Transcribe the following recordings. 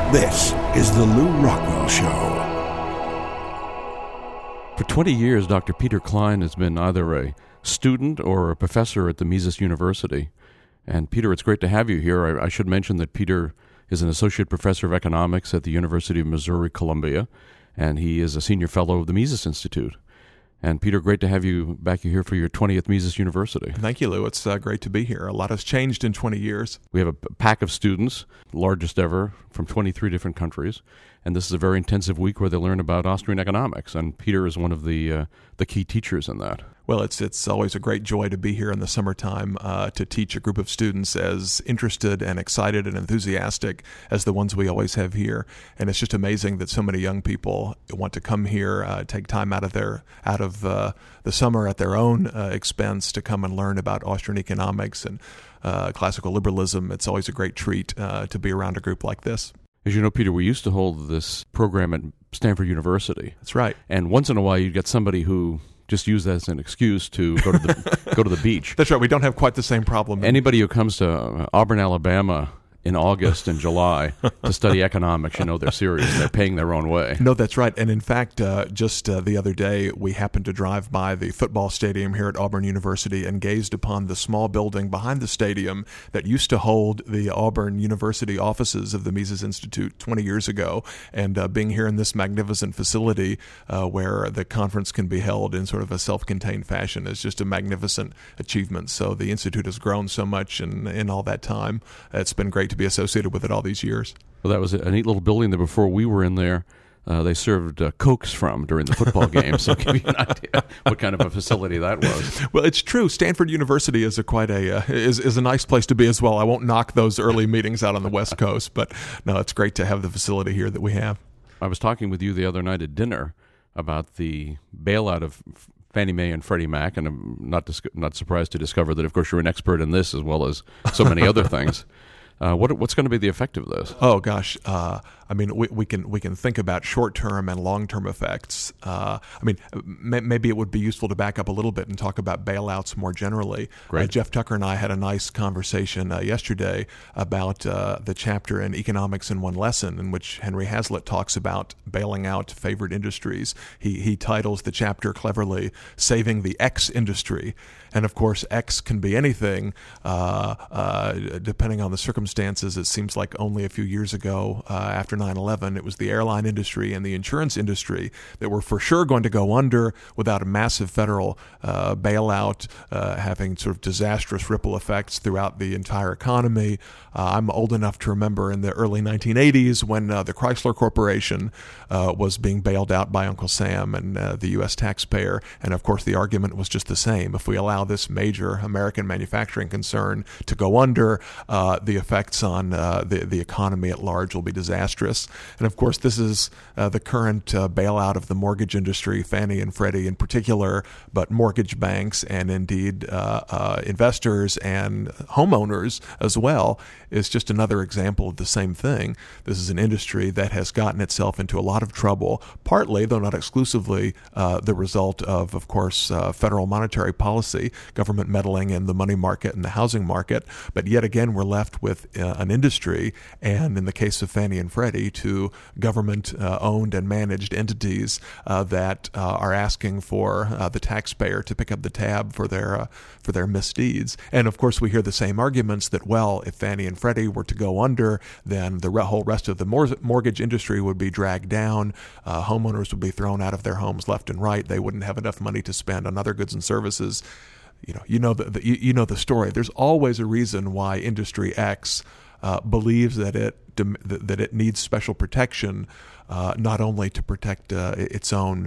This is The Lew Rockwell Show. For 20 years, Dr. Peter Klein has been either a student or a professor at the Mises University. And Peter, it's great to have you here. I should mention that Peter is an associate professor of economics at the University of Missouri-Columbia, and he is a senior fellow of the Mises Institute. And Peter, great to have you back here for your 20th Mises University. Thank you, Lou. It's great to be here. A lot has changed in 20 years. We have a pack of students, largest ever, from 23 different countries. And this is a very intensive week where they learn about Austrian economics. And Peter is one of the key teachers in that. Well, it's always a great joy to be here in the summertime to teach a group of students as interested and excited and enthusiastic as the ones we always have here. And it's just amazing that so many young people want to come here, take time out of the summer at their own expense to come and learn about Austrian economics and classical liberalism. It's always a great treat to be around a group like this. As you know, Peter, we used to hold this program at Stanford University. That's right. And once in a while, you'd get somebody who just used that as an excuse to go to the beach. That's right. We don't have quite the same problem. Anybody who comes to Auburn, Alabama in August and July to study economics, you know they're serious. They're paying their own way. No, that's right. And in fact, just the other day, we happened to drive by the football stadium here at Auburn University and gazed upon the small building behind the stadium that used to hold the Auburn University offices of the Mises Institute 20 years ago. And being here in this magnificent facility where the conference can be held in sort of a self-contained fashion is just a magnificent achievement. So the Institute has grown so much in all that time. It's been great to be associated with it all these years. Well, that was a neat little building that before we were in there, they served Cokes from during the football game. So give you an idea what kind of a facility that was. Well, it's true. Stanford University is a nice place to be as well. I won't knock those early meetings out on the West Coast, but no, it's great to have the facility here that we have. I was talking with you the other night at dinner about the bailout of Fannie Mae and Freddie Mac, and I'm not surprised to discover that, of course, you're an expert in this as well as so many other things. What's going to be the effect of this? Oh gosh, I mean, we can think about short-term and long-term effects. Maybe it would be useful to back up a little bit and talk about bailouts more generally. Jeff Tucker and I had a nice conversation yesterday about the chapter in Economics in One Lesson in which Henry Hazlitt talks about bailing out favored industries. He titles the chapter cleverly, "Saving the X Industry." And of course, X can be anything, depending on the circumstances. It seems like only a few years ago, after 9/11, it was the airline industry and the insurance industry that were for sure going to go under without a massive federal bailout, having sort of disastrous ripple effects throughout the entire economy. I'm old enough to remember in the early 1980s when the Chrysler Corporation was being bailed out by Uncle Sam and the U.S. taxpayer. And of course, the argument was just the same. If we allow this major American manufacturing concern to go under, the effects on the economy at large will be disastrous. And of course, this is the current bailout of the mortgage industry, Fannie and Freddie in particular, but mortgage banks and indeed investors and homeowners as well is just another example of the same thing. This is an industry that has gotten itself into a lot of trouble, partly, though not exclusively, the result of course, federal monetary policy, government meddling in the money market and the housing market. But yet again, we're left with an industry, and in the case of Fannie and Freddie, to government-owned and managed entities that are asking for the taxpayer to pick up the tab for their misdeeds. And of course, we hear the same arguments that, well, if Fannie and Freddie were to go under, then the whole rest of the mortgage industry would be dragged down. Homeowners would be thrown out of their homes left and right. They wouldn't have enough money to spend on other goods and services. You know the story. There's always a reason why Industry X believes that it needs special protection, not only to protect its own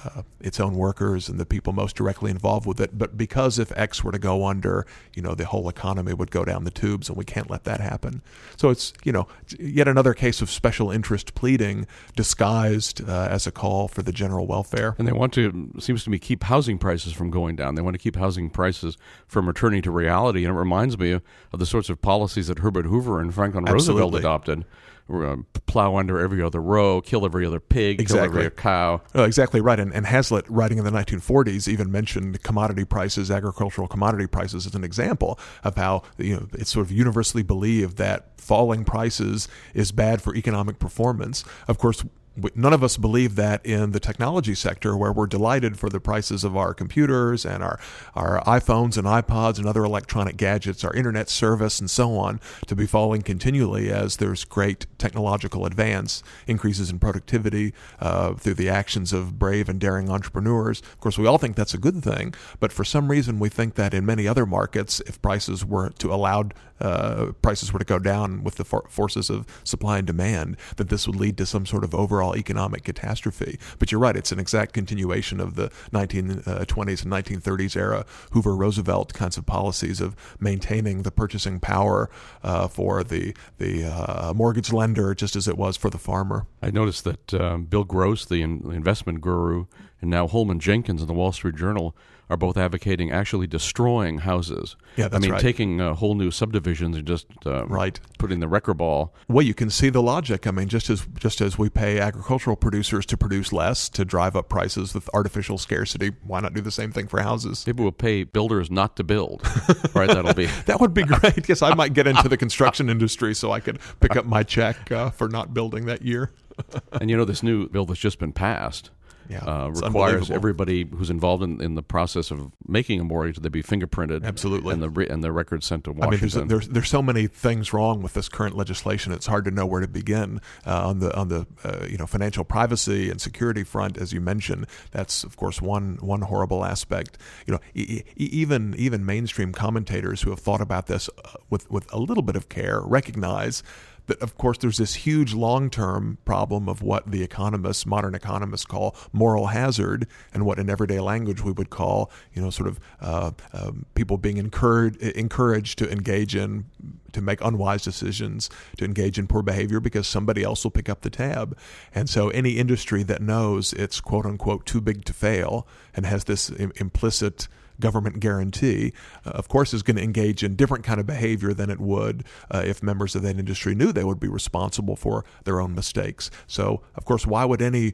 workers and the people most directly involved with it, but because if X were to go under, the whole economy would go down the tubes, and we can't let that happen. So it's yet another case of special interest pleading disguised as a call for the general welfare. And they want to, seems to me, keep housing prices from going down. They want to keep housing prices from returning to reality. And it reminds me of the sorts of policies that Herbert Hoover and Franklin Roosevelt adopted started. Plow under every other row, kill every other pig, kill every other cow. Exactly right. And Hazlitt, writing in the 1940s, even mentioned commodity prices, agricultural commodity prices, as an example of how it's sort of universally believed that falling prices is bad for economic performance. Of course, none of us believe that in the technology sector, where we're delighted for the prices of our computers and our iPhones and iPods and other electronic gadgets, our internet service and so on, to be falling continually as there's great technological advance, increases in productivity through the actions of brave and daring entrepreneurs. Of course, we all think that's a good thing, but for some reason we think that in many other markets, if prices were to go down with the forces of supply and demand, that this would lead to some sort of overall economic catastrophe. But you're right, it's an exact continuation of the 1920s and 1930s era Hoover-Roosevelt kinds of policies of maintaining the purchasing power for the mortgage lender, just as it was for the farmer. I noticed that Bill Gross, the investment guru, and now Holman Jenkins in the Wall Street Journal are both advocating actually destroying houses. Yeah, that's right. Taking whole new subdivisions and just putting the wrecker ball. Well, you can see the logic. I mean, just as we pay agricultural producers to produce less to drive up prices with artificial scarcity, why not do the same thing for houses? Maybe we'll pay builders not to build. Right? That would be great. Yes, I might get into the construction industry so I could pick up my check for not building that year. And this new bill that's just been passed requires everybody who's involved in the process of making a mortgage to be fingerprinted. Absolutely. And the record sent to Washington. I mean, there's so many things wrong with this current legislation. It's hard to know where to begin. On the financial privacy and security front, as you mentioned, that's of course one horrible aspect. Even mainstream commentators who have thought about this with a little bit of care recognize that, of course, there's this huge long-term problem of what the modern economists call moral hazard, and what in everyday language we would call, people being encouraged to make unwise decisions, to engage in poor behavior because somebody else will pick up the tab. And so any industry that knows it's quote-unquote too big to fail and has this implicit government guarantee, of course, is going to engage in different kind of behavior than it would if members of that industry knew they would be responsible for their own mistakes. So, of course, why would any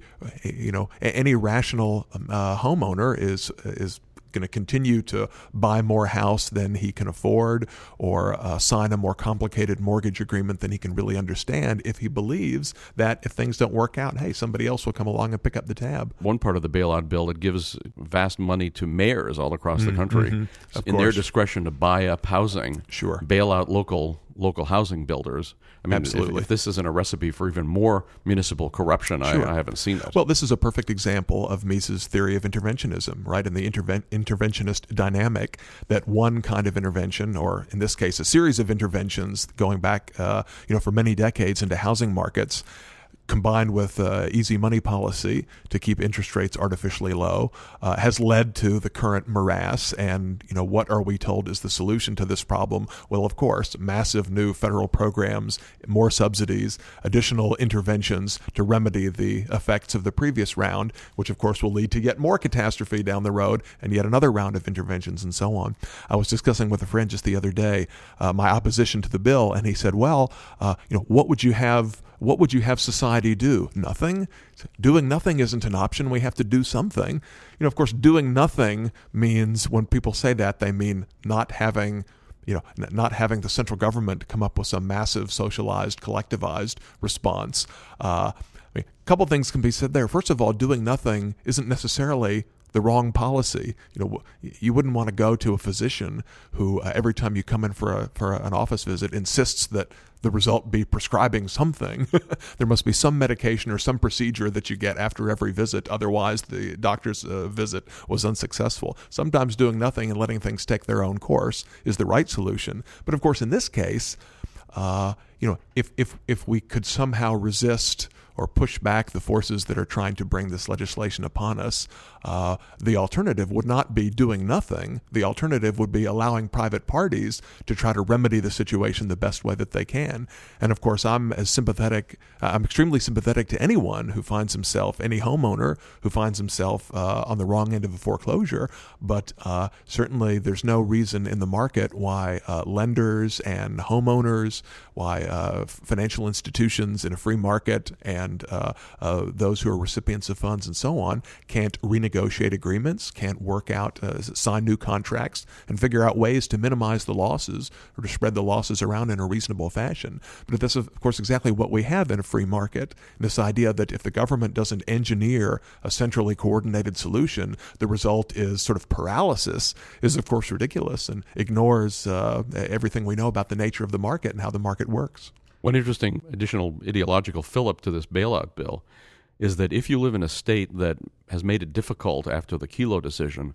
rational homeowner is going to continue to buy more house than he can afford, or sign a more complicated mortgage agreement than he can really understand, if he believes that if things don't work out, hey, somebody else will come along and pick up the tab. One part of the bailout bill, it gives vast money to mayors all across the country in their discretion to buy up housing, bail out local housing builders. I mean, absolutely. If this isn't a recipe for even more municipal corruption, I haven't seen it. Well, this is a perfect example of Mises' theory of interventionism, right? In the interventionist dynamic, that one kind of intervention, or in this case, a series of interventions going back, for many decades into housing markets, combined with easy money policy to keep interest rates artificially low, has led to the current morass. And, what are we told is the solution to this problem? Well, of course, massive new federal programs, more subsidies, additional interventions to remedy the effects of the previous round, which, of course, will lead to yet more catastrophe down the road and yet another round of interventions and so on. I was discussing with a friend just the other day my opposition to the bill, and he said, well, what would you have society do? Nothing? Doing nothing isn't an option. We have to do something. Of course, doing nothing means, when people say that, they mean not having the central government come up with some massive socialized, collectivized response. A couple things can be said there. First of all, doing nothing isn't necessarily the wrong policy. You wouldn't want to go to a physician who, every time you come in for an office visit, insists that the result be prescribing something. There must be some medication or some procedure that you get after every visit. Otherwise, the doctor's visit was unsuccessful. Sometimes doing nothing and letting things take their own course is the right solution. But of course, in this case, if we could somehow resist or push back the forces that are trying to bring this legislation upon us. The alternative would not be doing nothing. The alternative would be allowing private parties to try to remedy the situation the best way that they can. And of course, I'm extremely sympathetic to anyone who finds himself, any homeowner who finds himself on the wrong end of a foreclosure. But certainly there's no reason in the market why lenders and homeowners, why financial institutions in a free market and those who are recipients of funds and so on can't renegotiate agreements, can't work out, sign new contracts, and figure out ways to minimize the losses or to spread the losses around in a reasonable fashion. But that's, of course, exactly what we have in a free market. This idea that if the government doesn't engineer a centrally coordinated solution, the result is sort of paralysis is, of course, ridiculous and ignores everything we know about the nature of the market and how the market works. One interesting additional ideological fill-up to this bailout bill is that if you live in a state that has made it difficult after the Kelo decision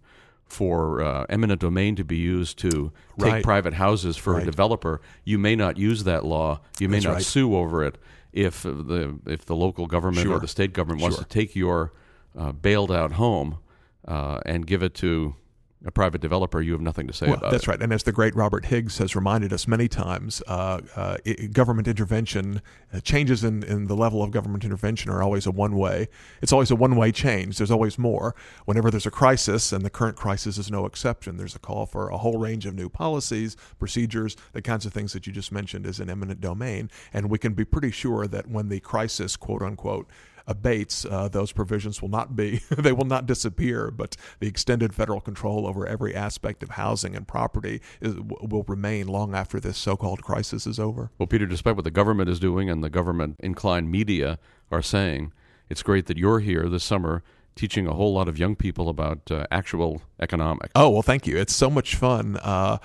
for eminent domain to be used to take private houses for a developer, you may not use that law. You may not sue over it if the local government or the state government wants to take your bailed out home and give it to a private developer. You have nothing to say about it. That's right. And as the great Robert Higgs has reminded us many times, government intervention, changes in the level of government intervention are always a one-way. It's always a one-way change. There's always more. Whenever there's a crisis, and the current crisis is no exception, there's a call for a whole range of new policies, procedures, the kinds of things that you just mentioned is an eminent domain. And we can be pretty sure that when the crisis, quote unquote, abates, those provisions will not they will not disappear, but the extended federal control over every aspect of housing and property will remain long after this so-called crisis is over. Well, Peter, despite what the government is doing and the government-inclined media are saying, it's great that you're here this summer teaching a whole lot of young people about actual economics. Oh, well, thank you. It's so much fun.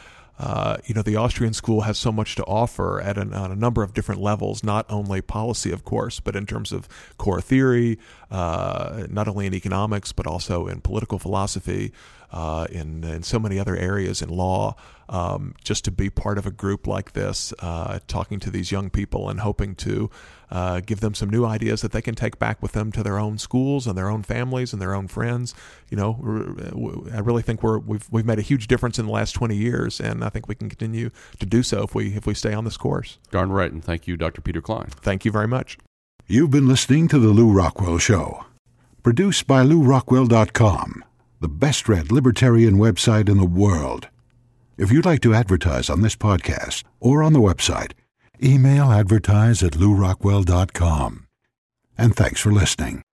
The Austrian school has so much to offer on a number of different levels, not only policy, of course, but in terms of core theory, not only in economics, but also in political philosophy, in so many other areas in law. Just to be part of a group like this, talking to these young people and hoping to give them some new ideas that they can take back with them to their own schools and their own families and their own friends. I really think we've made a huge difference in the last 20 years, and I think we can continue to do so if we stay on this course. Darn right, and thank you, Dr. Peter Klein. Thank you very much. You've been listening to The Lew Rockwell Show, produced by LewRockwell.com, the best-read libertarian website in the world. If you'd like to advertise on this podcast or on the website, email advertise@LewRockwell.com. And thanks for listening.